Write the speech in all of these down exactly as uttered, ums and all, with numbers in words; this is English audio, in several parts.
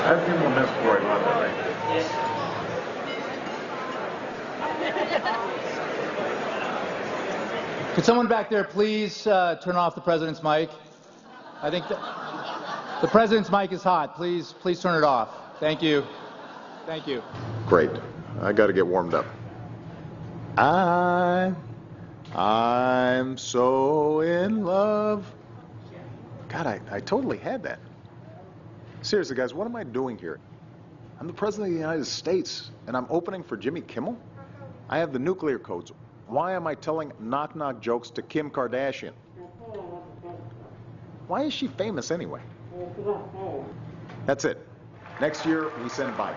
I have a few more minutes before I go out that night. Could someone back there please uh, turn off the president's mic? I think the, the president's mic is hot. Please, please turn it off. Thank you. Thank you. Great. I got to get warmed up. I, I'm so in love. God, I, I totally had that. Seriously, guys, what am I doing here? I'm the President of the United States, and I'm opening for Jimmy Kimmel? I have the nuclear codes. Why am I telling knock-knock jokes to Kim Kardashian? Why is she famous anyway? That's it. Next year, we send Biden.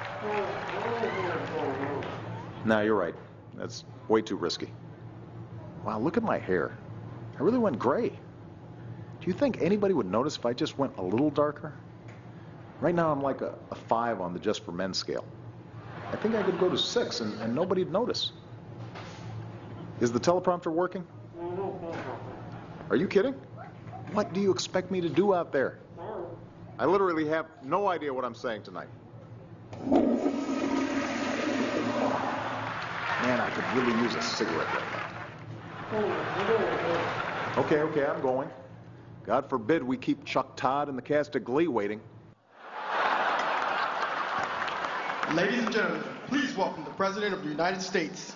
No, you're right. That's way too risky. Wow, look at my hair. I really went gray. Do you think anybody would notice if I just went a little darker? Right now, I'm like a, a five on the Just for Men scale. I think I could go to six and, and nobody'd notice. Is the teleprompter working? Are you kidding? What do you expect me to do out there? I literally have no idea what I'm saying tonight. Man, I could really use a cigarette right now. Okay, okay, I'm going. God forbid we keep Chuck Todd and the cast of Glee waiting. Ladies and gentlemen, please welcome the President of the United States.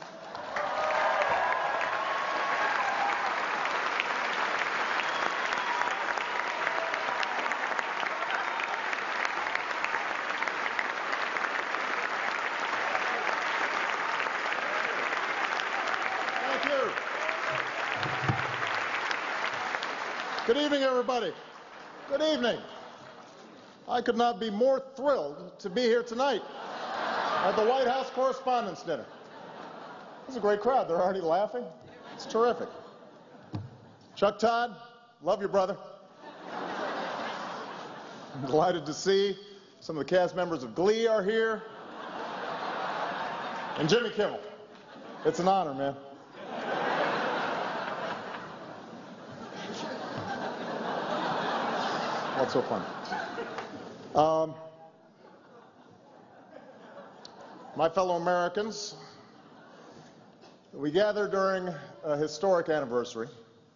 Thank you. Good evening, everybody. Good evening. I could not be more thrilled to be here tonight at the White House Correspondents' Dinner. It's a great crowd. They're already laughing. It's terrific. Chuck Todd, love you, brother. I'm delighted to see some of the cast members of Glee are here. And Jimmy Kimmel. It's an honor, man. What's so funny? Um, my fellow Americans, we gather during a historic anniversary.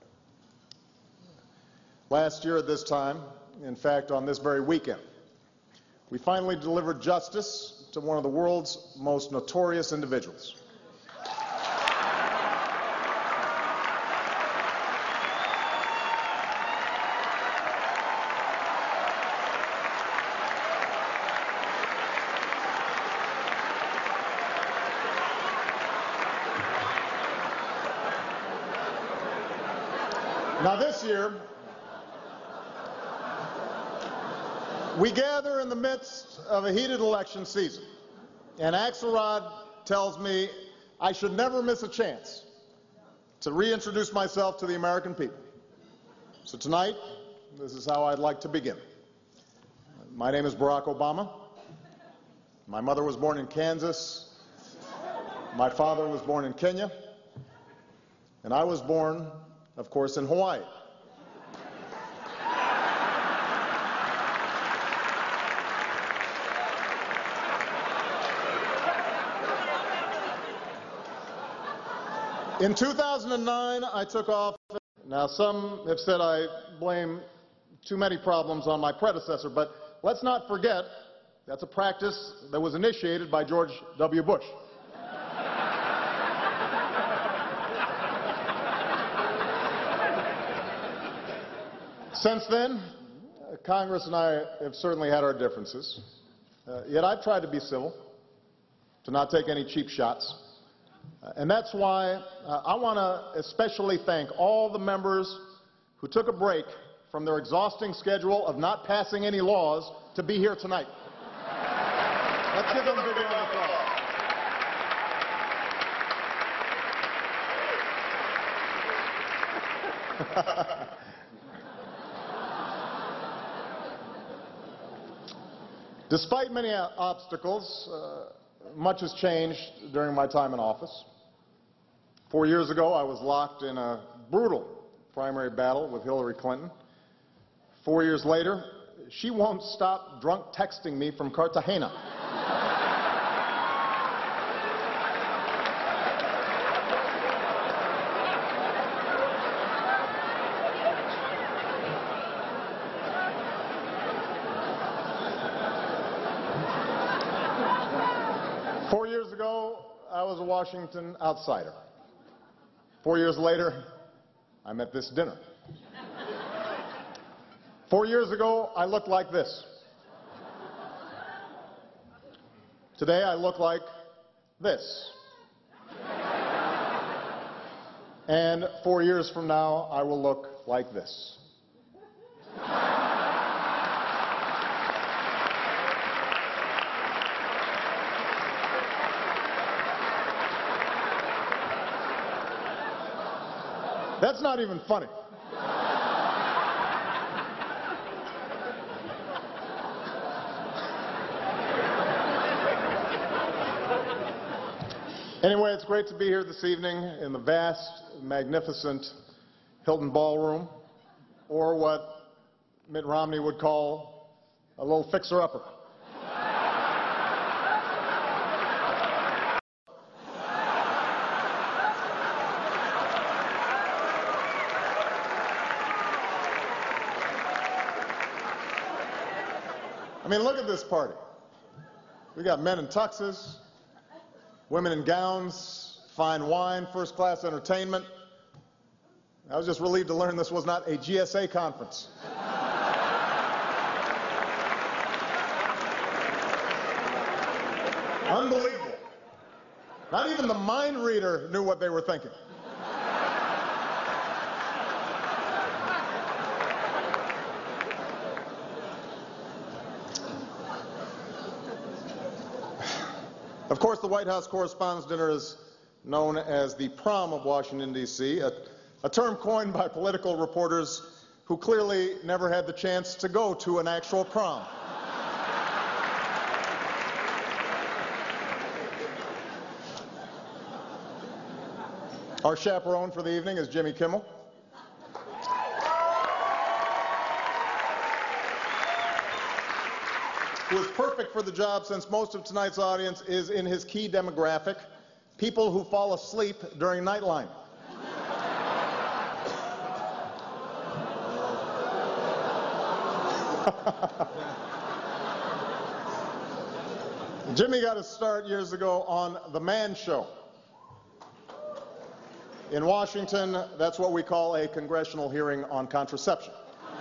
Last year at this time, in fact, on this very weekend, we finally delivered justice to one of the world's most notorious individuals. Now this year, we gather in the midst of a heated election season, and Axelrod tells me I should never miss a chance to reintroduce myself to the American people. So tonight, this is how I'd like to begin. My name is Barack Obama. My mother was born in Kansas. My father was born in Kenya. And I was born, of course, in Hawaii. In two thousand nine, I took office. Now, some have said I blame too many problems on my predecessor, but let's not forget that's a practice that was initiated by George W. Bush. Since then, uh, Congress and I have certainly had our differences, uh, yet I've tried to be civil, to not take any cheap shots. Uh, and that's why uh, I want to especially thank all the members who took a break from their exhausting schedule of not passing any laws to be here tonight. Let's give them a big round of applause. Despite many obstacles, uh, much has changed during my time in office. Four years ago, I was locked in a brutal primary battle with Hillary Clinton. Four years later, she won't stop drunk texting me from Cartagena. Four years ago, I was a Washington outsider. Four years later, I'm at this dinner. Four years ago, I looked like this. Today, I look like this. And four years from now, I will look like this. That's not even funny. Anyway, it's great to be here this evening in the vast, magnificent Hilton Ballroom, or what Mitt Romney would call a little fixer-upper. I mean, look at this party. We got men in tuxes, women in gowns, fine wine, first-class entertainment. I was just relieved to learn this was not a G S A conference. Unbelievable. Not even the mind reader knew what they were thinking. Of course, the White House Correspondents' Dinner is known as the prom of Washington, D C, a, a term coined by political reporters who clearly never had the chance to go to an actual prom. Our chaperone for the evening is Jimmy Kimmel. Who is perfect for the job since most of tonight's audience is in his key demographic, people who fall asleep during Nightline. Jimmy got his start years ago on The Man Show. In Washington, that's what we call a congressional hearing on contraception.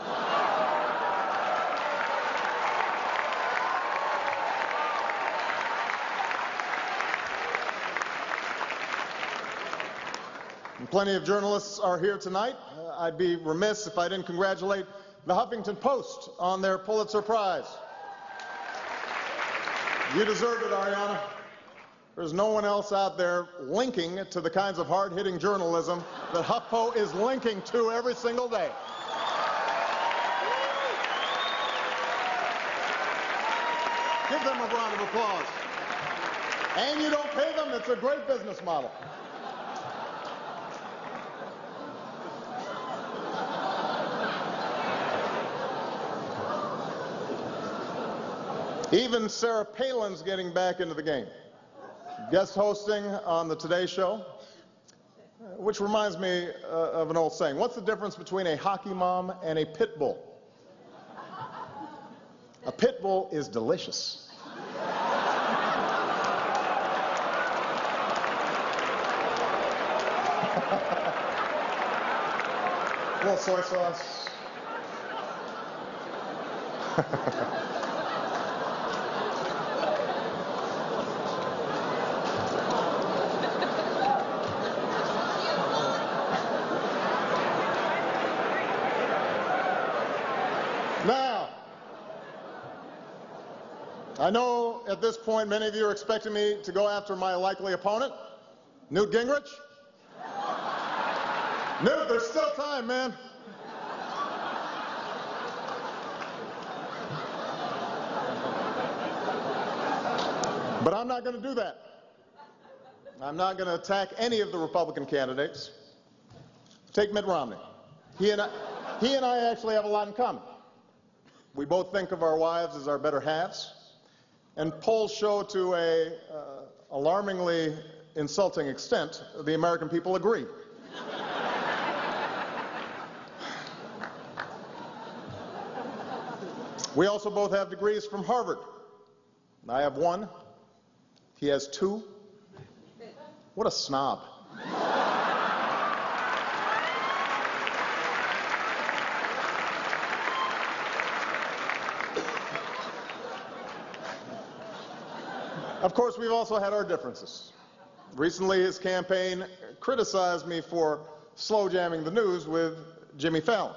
And plenty of journalists are here tonight. Uh, I'd be remiss if I didn't congratulate the Huffington Post on their Pulitzer Prize. You deserved it, Ariana. There's no one else out there linking to the kinds of hard-hitting journalism that HuffPo is linking to every single day. Give them a round of applause. And you don't pay them, it's a great business model. Even Sarah Palin's getting back into the game. Guest hosting on the Today Show, which reminds me uh, of an old saying. What's the difference between a hockey mom and a pit bull? A pit bull is delicious. A little soy sauce. Now, I know at this point many of you are expecting me to go after my likely opponent, Newt Gingrich. Newt, there's still time, man. But I'm not going to do that. I'm not going to attack any of the Republican candidates. Take Mitt Romney. He and I, he and I actually have a lot in common. We both think of our wives as our better halves. And polls show to a uh, alarmingly insulting extent the American people agree. We also both have degrees from Harvard. I have one. He has two. What a snob. Of course, we've also had our differences. Recently, his campaign criticized me for slow jamming the news with Jimmy Fallon.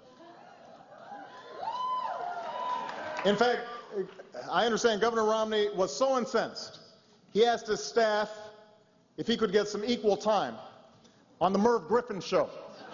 In fact, I understand Governor Romney was so incensed, he asked his staff if he could get some equal time on the Merv Griffin show.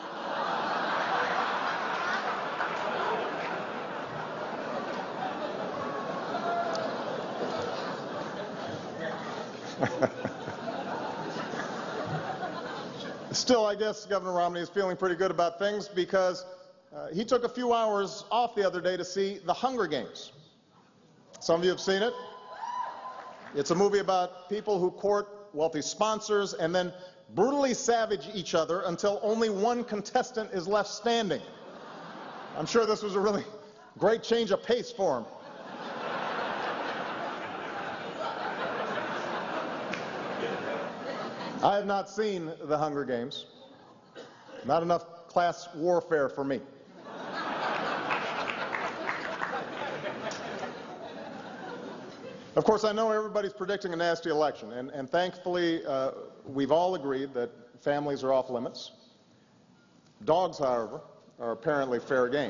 Still, I guess Governor Romney is feeling pretty good about things because uh, he took a few hours off the other day to see The Hunger Games. Some of you have seen it. It's a movie about people who court wealthy sponsors and then brutally savage each other until only one contestant is left standing. I'm sure this was a really great change of pace for him. I have not seen The Hunger Games. Not enough class warfare for me. Of course, I know everybody's predicting a nasty election, and, and thankfully, uh, we've all agreed that families are off limits. Dogs, however, are apparently fair game.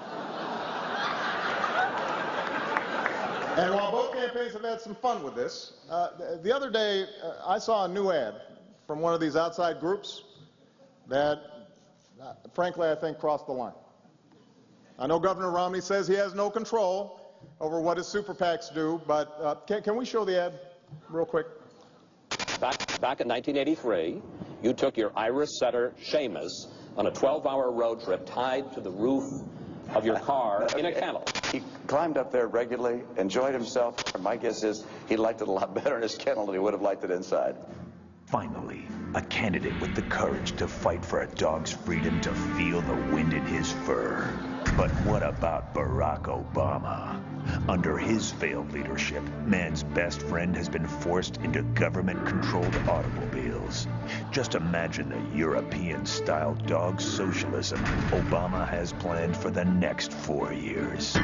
And while both campaigns have had some fun with this, uh, the other day uh, I saw a new ad from one of these outside groups that, uh, frankly, I think crossed the line. I know Governor Romney says he has no control over what his super PACs do, but uh, can, can we show the ad real quick? Back, back in nineteen eighty-three, you took your Irish setter, Seamus, on a twelve hour road trip tied to the roof of your car in a kennel. He climbed up there regularly, enjoyed himself. My guess is he liked it a lot better in his kennel than he would have liked it inside. Finally, a candidate with the courage to fight for a dog's freedom to feel the wind in his fur. But what about Barack Obama? Under his failed leadership, man's best friend has been forced into government-controlled automobiles. Just imagine the European-style dog socialism Obama has planned for the next four years.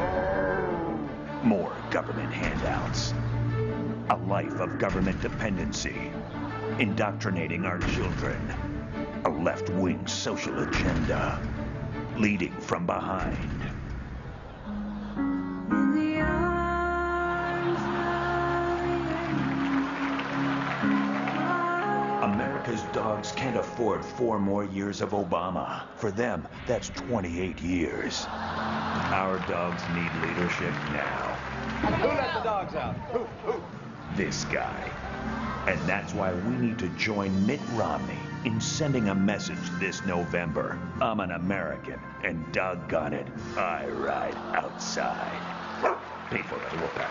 More government handouts. A life of government dependency. Indoctrinating our children. A left-wing social agenda. Leading from behind. America's dogs can't afford four more years of Obama. For them, that's twenty-eight years. Our dogs need leadership now. Who let the dogs out? Who? Who? This guy. And that's why we need to join Mitt Romney in sending a message this November. I'm an American, and doggone it, I ride outside. Pay for it, Wolfpack.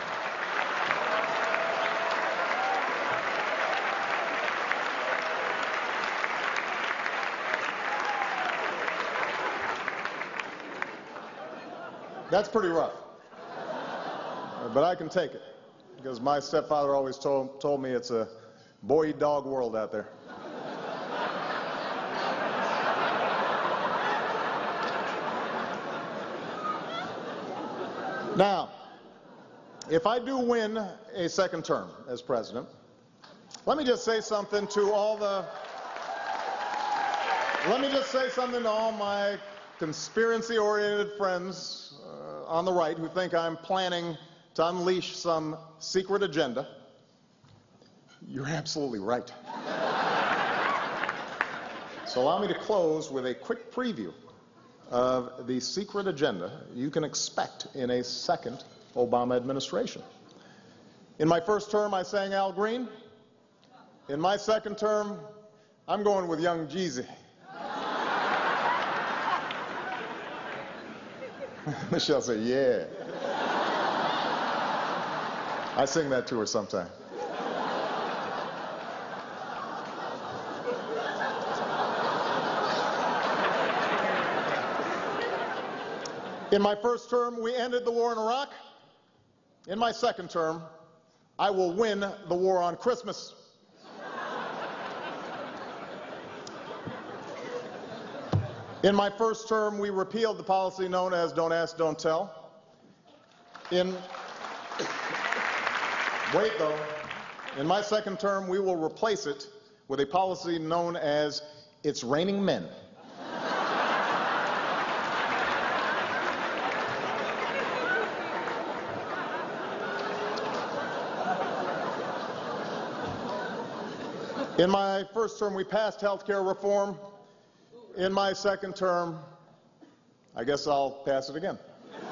That's pretty rough. But I can take it, because my stepfather always told, told me it's a boy-dog world out there. Now, if I do win a second term as president, let me just say something to all the, let me just say something to all my conspiracy-oriented friends uh, on the right who think I'm planning to unleash some secret agenda. You're absolutely right. So allow me to close with a quick preview of the secret agenda you can expect in a second Obama administration. In my first term, I sang Al Green. In my second term, I'm going with Young Jeezy. Michelle said, yeah. I sing that to her sometime. In my first term, we ended the war in Iraq. In my second term, I will win the war on Christmas. In my first term, we repealed the policy known as Don't Ask, Don't Tell. In, wait though, in my second term, we will replace it with a policy known as It's Raining Men. In my first term, we passed health care reform. In my second term, I guess I'll pass it again.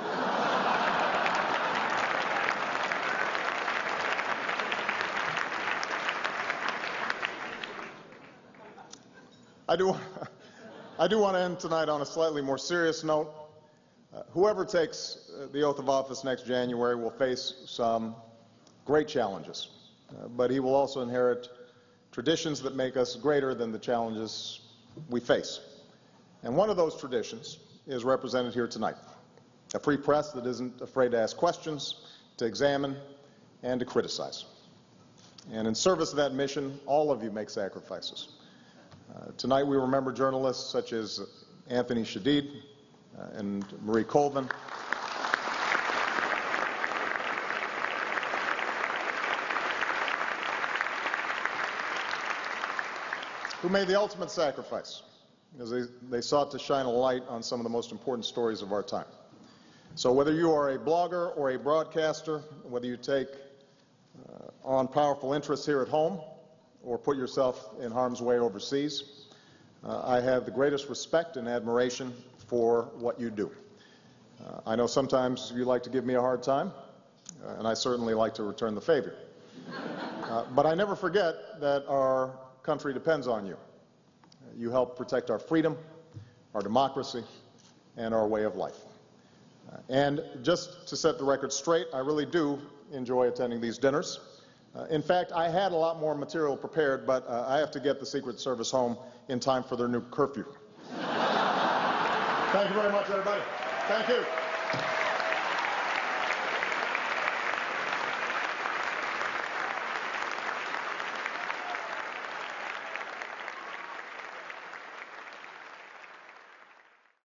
I do, I do want to end tonight on a slightly more serious note. Uh, whoever takes uh, the oath of office next January will face some great challenges, uh, but he will also inherit traditions that make us greater than the challenges we face. And one of those traditions is represented here tonight. A free press that isn't afraid to ask questions, to examine, and to criticize. And in service of that mission, all of you make sacrifices. Uh, tonight we remember journalists such as Anthony Shadid uh, and Marie Colvin. Who made the ultimate sacrifice as they, they sought to shine a light on some of the most important stories of our time. So whether you are a blogger or a broadcaster, whether you take uh, on powerful interests here at home or put yourself in harm's way overseas, uh, I have the greatest respect and admiration for what you do. Uh, I know sometimes you like to give me a hard time, uh, and I certainly like to return the favor. Uh, but I never forget that our country depends on you. You help protect our freedom, our democracy, and our way of life. Uh, and just to set the record straight, I really do enjoy attending these dinners. Uh, in fact, I had a lot more material prepared, but uh, I have to get the Secret Service home in time for their new curfew. Thank you very much, everybody. Thank you.